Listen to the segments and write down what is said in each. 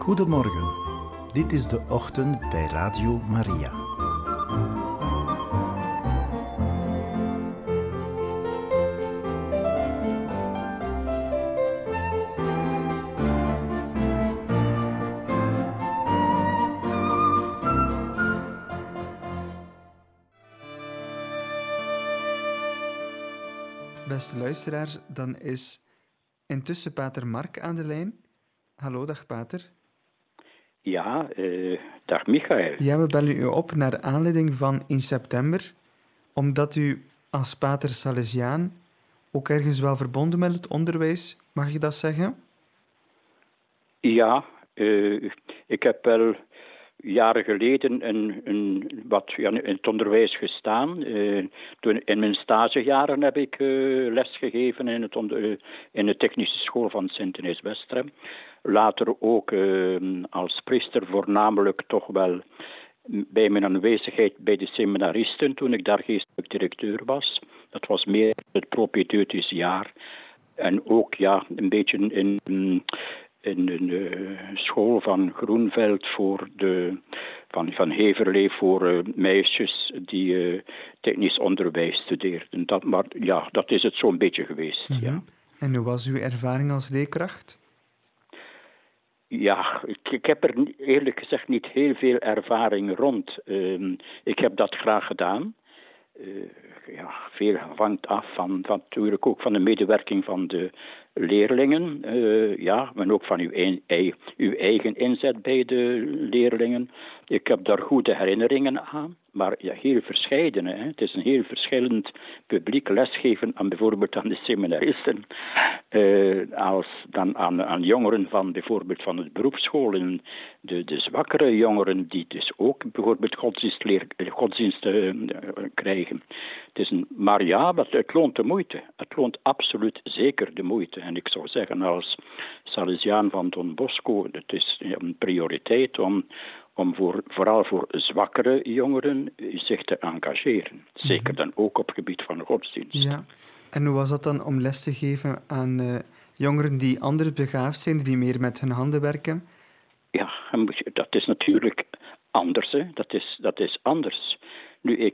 Goedemorgen, dit is de ochtend bij Radio Maria. Beste luisteraars, dan is intussen pater Mark aan de lijn. Hallo, dag pater. Ja, dag Michael. Ja, we bellen u op naar aanleiding van in september, omdat u als pater Salesiaan ook ergens wel verbonden met het onderwijs, mag je dat zeggen? Ja, ik heb wel jaren geleden in het onderwijs gestaan. Toen in mijn stagejaren heb ik lesgegeven in de technische school van Sint-Denis-Westrem. Later ook als priester voornamelijk toch wel bij mijn aanwezigheid bij de seminaristen toen ik daar geestelijk directeur was. Dat was meer het propedeutische jaar. En ook een beetje in de school van Groenveld van Heverlee voor meisjes die technisch onderwijs studeerden. Dat is het zo'n beetje geweest. Mm-hmm. Ja. En hoe was uw ervaring als leerkracht? Ja, ik heb er eerlijk gezegd niet heel veel ervaring rond. Ik heb dat graag gedaan. Veel hangt af van natuurlijk ook van de medewerking van de leerlingen. Maar ook van uw eigen inzet bij de leerlingen. Ik heb daar goede herinneringen aan. Maar heel verscheidene. Het is een heel verschillend publiek lesgeven aan bijvoorbeeld aan de seminaristen. Als dan aan jongeren van bijvoorbeeld van het beroepsscholen. De zwakkere jongeren die dus ook bijvoorbeeld godsdienst krijgen. Maar het loont de moeite. Het loont absoluut zeker de moeite. En ik zou zeggen als Salesiaan van Don Bosco, het is een prioriteit om vooral voor zwakkere jongeren zich te engageren. Zeker dan ook op het gebied van de godsdienst. Ja, en hoe was dat dan om les te geven aan jongeren die anders begaafd zijn, die meer met hun handen werken? Ja, dat is natuurlijk anders. Hè. Dat is anders. Nu,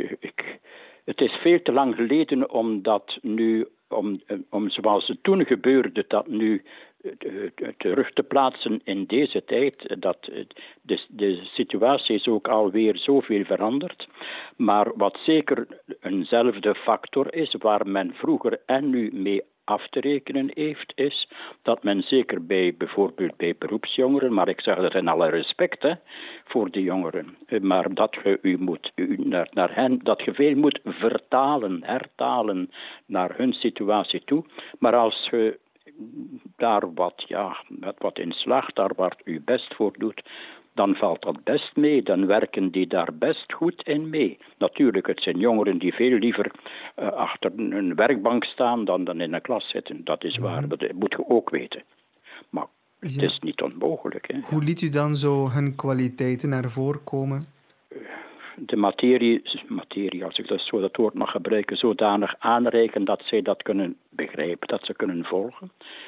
het is veel te lang geleden om dat nu, om zoals het toen gebeurde, dat nu terug te plaatsen in deze tijd. De situatie is ook alweer zoveel veranderd. Maar wat zeker eenzelfde factor is, waar men vroeger en nu mee af te rekenen heeft, is dat men zeker bijvoorbeeld bij beroepsjongeren, maar ik zeg dat in alle respect voor de jongeren, maar dat je naar hen, dat je veel moet hertalen naar hun situatie toe. Maar als je daar wat in slaagt, daar wat u best voor doet, dan valt dat best mee. Dan werken die daar best goed in mee. Natuurlijk, het zijn jongeren die veel liever achter een werkbank staan dan in een klas zitten. Dat is waar, dat moet je ook weten. Maar het is niet onmogelijk. Hè. Hoe liet u dan zo hun kwaliteiten naar voren komen? De materie, als ik dat woord mag gebruiken, zodanig aanreiken dat zij dat kunnen begrijpen, dat ze kunnen volgen.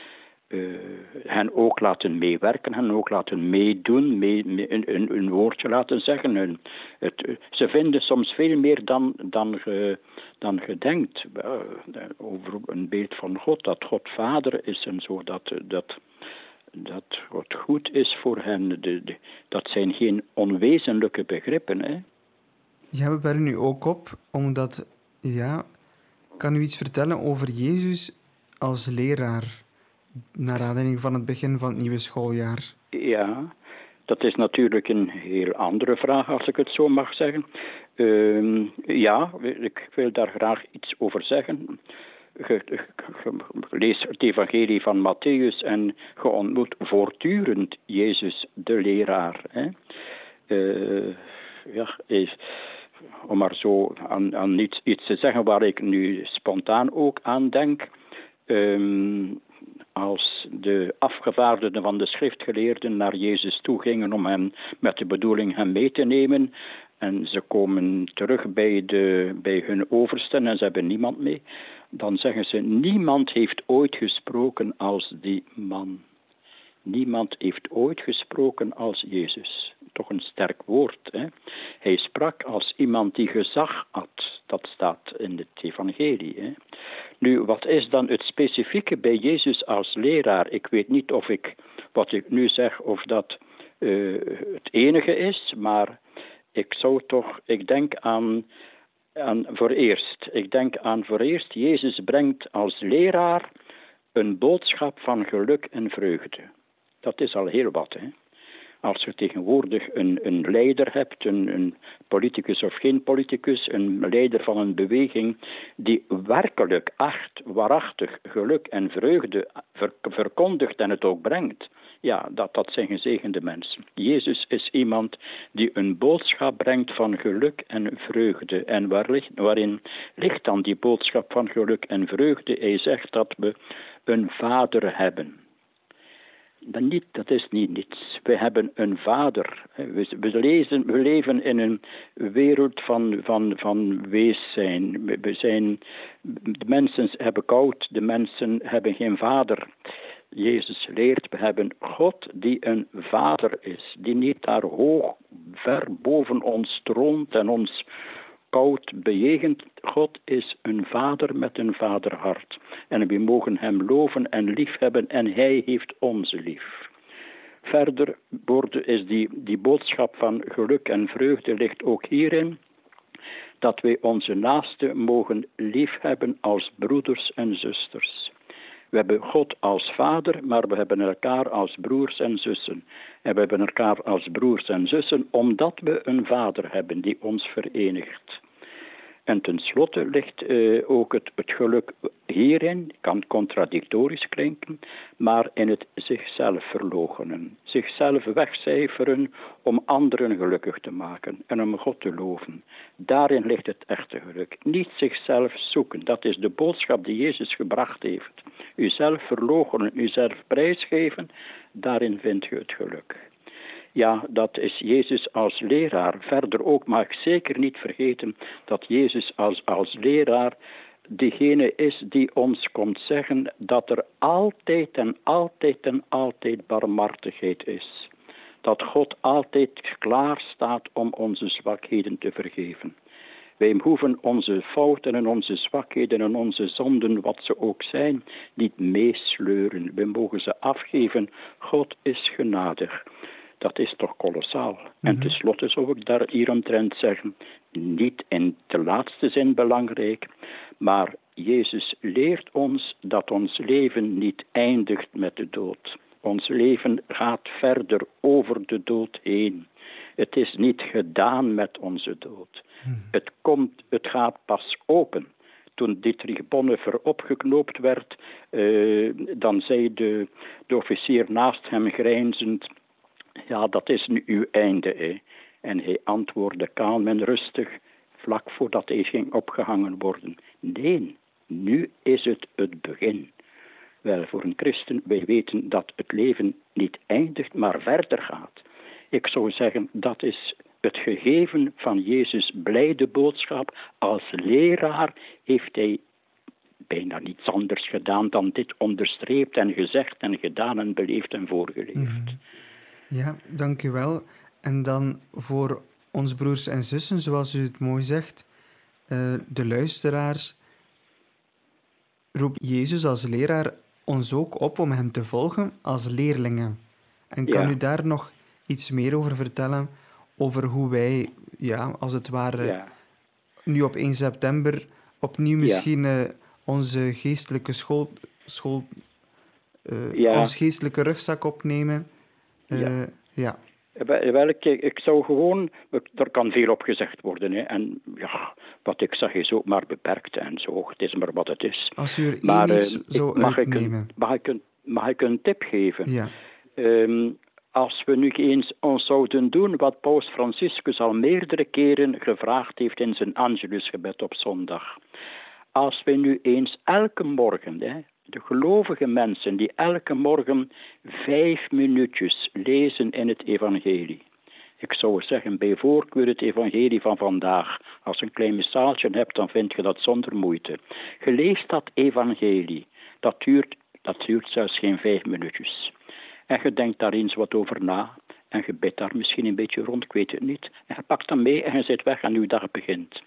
Hen ook laten meewerken, hen ook laten meedoen, een woordje laten zeggen. Ze vinden soms veel meer dan je denkt over een beeld van God, dat God Vader is en zo, dat God goed is voor hen. Dat zijn geen onwezenlijke begrippen, hè. Ja, we bellen u ook op, omdat, kan u iets vertellen over Jezus als leraar, naar aanleiding van het begin van het nieuwe schooljaar? Ja, dat is natuurlijk een heel andere vraag, als ik het zo mag zeggen. Ik wil daar graag iets over zeggen. Je leest het evangelie van Matthäus en je ontmoet voortdurend Jezus, de leraar. Hè. Om maar zo aan iets te zeggen waar ik nu spontaan ook aan denk. Als de afgevaardigden van de schriftgeleerden naar Jezus toe gingen om hem met de bedoeling hem mee te nemen. En ze komen terug bij hun oversten en ze hebben niemand mee. Dan zeggen ze, niemand heeft ooit gesproken als die man. Niemand heeft ooit gesproken als Jezus. Toch een sterk woord. Hè? Hij sprak als iemand die gezag had. Dat staat in het evangelie. Hè? Nu, wat is dan het specifieke bij Jezus als leraar? Ik weet niet of wat ik nu zeg, of dat het enige is, maar ik denk aan voor eerst, Jezus brengt als leraar een boodschap van geluk en vreugde. Dat is al heel wat, hè. Als je tegenwoordig een leider hebt, een politicus of geen politicus, een leider van een beweging die werkelijk waarachtig geluk en vreugde verkondigt en het ook brengt, ja, dat zijn gezegende mensen. Jezus is iemand die een boodschap brengt van geluk en vreugde. En waarin ligt dan die boodschap van geluk en vreugde? Hij zegt dat we een vader hebben. Dat is niet niets. We hebben een vader. We leven in een wereld van weeszijn. De mensen hebben koud, de mensen hebben geen vader. Jezus leert, we hebben God die een vader is, die niet daar hoog, ver boven ons troont en ons koud bejegent. God is een vader met een vaderhart. En we mogen hem loven en liefhebben en hij heeft ons lief. Verder is die boodschap van geluk en vreugde ligt ook hierin dat wij onze naasten mogen liefhebben als broeders en zusters. We hebben God als vader, maar we hebben elkaar als broers en zussen. En we hebben elkaar als broers en zussen omdat we een vader hebben die ons verenigt. En tenslotte ligt ook het geluk hierin, kan contradictorisch klinken, maar in het zichzelf verloochenen. Zichzelf wegcijferen om anderen gelukkig te maken en om God te loven. Daarin ligt het echte geluk. Niet zichzelf zoeken, dat is de boodschap die Jezus gebracht heeft. Uzelf verloochenen, uzelf prijsgeven, daarin vind je het geluk. Ja, dat is Jezus als leraar. Verder ook mag ik zeker niet vergeten dat Jezus als leraar degene is die ons komt zeggen dat er altijd en altijd en altijd barmhartigheid is. Dat God altijd klaar staat om onze zwakheden te vergeven. Wij hoeven onze fouten en onze zwakheden en onze zonden, wat ze ook zijn, niet meesleuren. We mogen ze afgeven. God is genadig. Dat is toch kolossaal. En tenslotte zou ik daar hieromtrent zeggen, niet in de laatste zin belangrijk, maar Jezus leert ons dat ons leven niet eindigt met de dood. Ons leven gaat verder over de dood heen. Het is niet gedaan met onze dood. Het gaat pas open. Toen Dietrich Bonhoeffer opgeknoopt werd, dan zei de officier naast hem grijnzend, ja, dat is nu uw einde, hè. En hij antwoordde kalm en rustig, vlak voordat hij ging opgehangen worden. Nee, nu is het begin. Wel, voor een christen, wij weten dat het leven niet eindigt, maar verder gaat. Ik zou zeggen, dat is het gegeven van Jezus' blijde boodschap. Als leraar heeft hij bijna niets anders gedaan dan dit onderstreept en gezegd en gedaan en beleefd en voorgeleefd. Ja, dank u wel. En dan voor ons broers en zussen, zoals u het mooi zegt, de luisteraars, roept Jezus als leraar ons ook op om hem te volgen als leerlingen. En kan u daar nog iets meer over vertellen, over hoe wij, als het ware, nu op 1 september opnieuw misschien onze geestelijke onze geestelijke rugzak opnemen? Wel, ik zou gewoon, er kan veel op gezegd worden. Hè. En ja, wat ik zeg is ook maar beperkt en zo. Het is maar wat het is. Als u er iets zou uitnemen. Mag ik een tip geven? Ja. Als we nu eens ons zouden doen wat Paus Franciscus al meerdere keren gevraagd heeft in zijn Angelusgebed op zondag. Als we nu eens elke morgen, de gelovige mensen die elke morgen 5 minuutjes lezen in het evangelie. Ik zou zeggen, bij voorkeur het evangelie van vandaag. Als je een klein missaaltje hebt, dan vind je dat zonder moeite. Je leest dat evangelie. Dat duurt zelfs geen 5 minuutjes. En je denkt daar eens wat over na. En je bidt daar misschien een beetje rond, ik weet het niet. En je pakt dat mee en je zit weg en uw dag begint.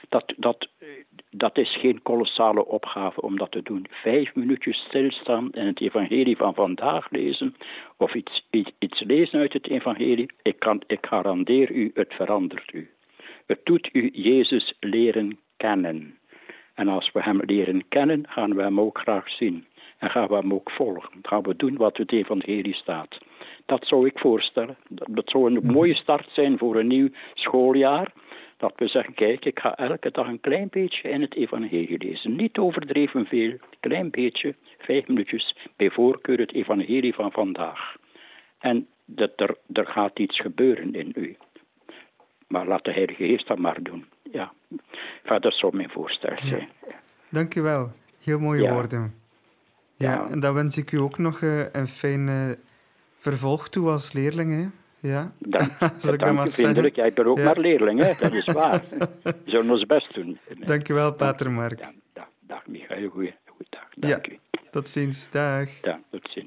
Dat is geen kolossale opgave om dat te doen. 5 minuutjes stilstaan en het evangelie van vandaag lezen. Of iets lezen uit het evangelie. Ik garandeer u, het verandert u. Het doet u Jezus leren kennen. En als we hem leren kennen, gaan we hem ook graag zien. En gaan we hem ook volgen. Gaan we doen wat het evangelie staat. Dat zou ik voorstellen. Dat zou een mooie start zijn voor een nieuw schooljaar. Dat we zeggen, kijk, ik ga elke dag een klein beetje in het evangelie lezen. Niet overdreven veel, een klein beetje, 5 minuutjes, bij voorkeur het evangelie van vandaag. En er gaat iets gebeuren in u. Maar laat de Heilige Geest dat maar doen. Ja, dat zou mijn voorstel zijn. Ja. Dank u wel. Heel mooie woorden. Ja, en dan wens ik u ook nog een fijne vervolg toe als leerling, hè? Ja. Dank je vriendelijk. Jij bent ook maar leerling, hè? Dat is waar. We zullen ons best doen. Dank u wel, pater Mark. Dag Michael. Goeiedag. Dank u. Tot ziens. Dag. Ja, tot ziens.